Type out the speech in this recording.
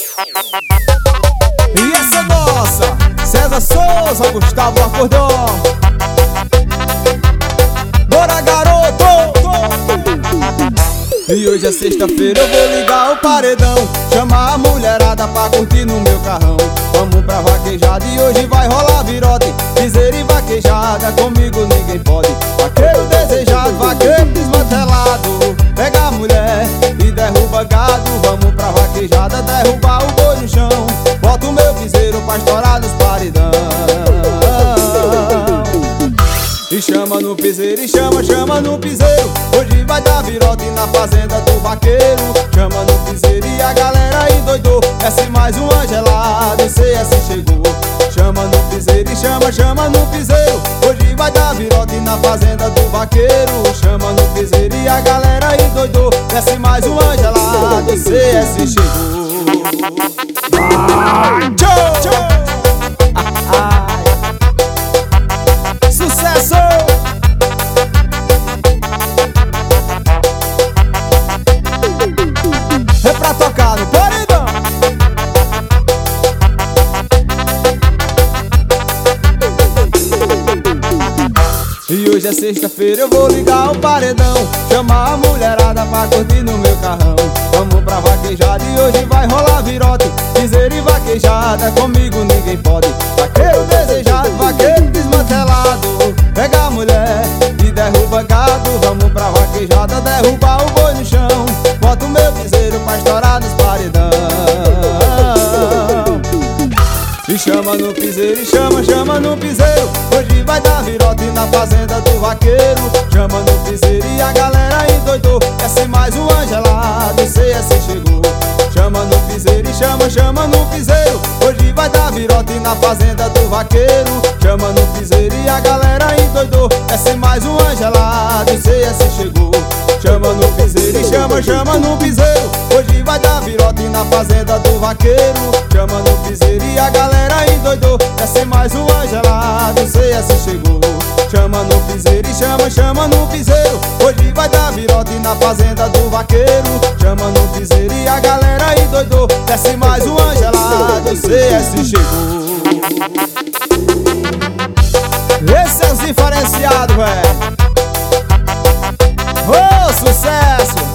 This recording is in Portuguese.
E essa é nossa, César Souza, Gustavo Acordão. Bora, garoto! E hoje é sexta-feira, eu vou ligar o paredão, chamar a mulherada pra curtir no meu carrão. Vamos pra vaquejada e hoje vai rolar virote, piseira e vaquejada, comigo ninguém pode. Vaqueiro desejado, vaqueiro desmantelado, pega a mulher e derruba gado. Vamos pra vaquejada, derrubar o boi no chão, bota o meu piseiro pra estourar nos paredão. E chama no piseiro, e chama no piseiro, hoje vai dar virote na fazenda do vaqueiro. Chama no piseiro e a galera endoidou, desce mais uma gelada, o CS chegou. Chama no piseiro e chama no piseiro, hoje vai dar virote na fazenda do vaqueiro. Chama no piseiro e a galera endoidou, desce mais uma gelada, o CS chegou. Vai, tchau, tchau. Sucesso! É pra tocar no paredão. E hoje é sexta-feira, eu vou ligar o paredão, chamar a mulherada pra curtir no meu carrão. Vamos pra vaquejada e hoje vai rolar virote, piseira e vaquejada, comigo ninguém pode. Vaqueiro desejado, vaqueiro desmantelado, pega a mulher e derruba gado. Vamos pra vaquejada, derrubar o boi no chão, bota o meu piseiro pra estourar nos paredão. E chama no piseiro, e chama no piseiro, hoje vai dar virote na fazenda do vaqueiro. Chama no piseiro e a galera endoidou, desce mais uma gelada, o CS chegou. Chama no piseiro e chama no piseiro, hoje vai dar virote na fazenda do vaqueiro. Chama no piseiro e a galera endoidou, desce mais uma gelada, o CS chegou. Chama no piseiro e chama no piseiro, hoje vai dar virote na fazenda do vaqueiro. Chama no piseiro e a galera endoidou, desce mais uma gelada, o CS chegou. Chama no piseiro e chama no piseiro, hoje vai dar virote na fazenda do vaqueiro. Chama no piseiro e a galera endoidou, desce mais uma gelada, o CS chegou. Esse é os diferenciados, velho. Ô, sucesso!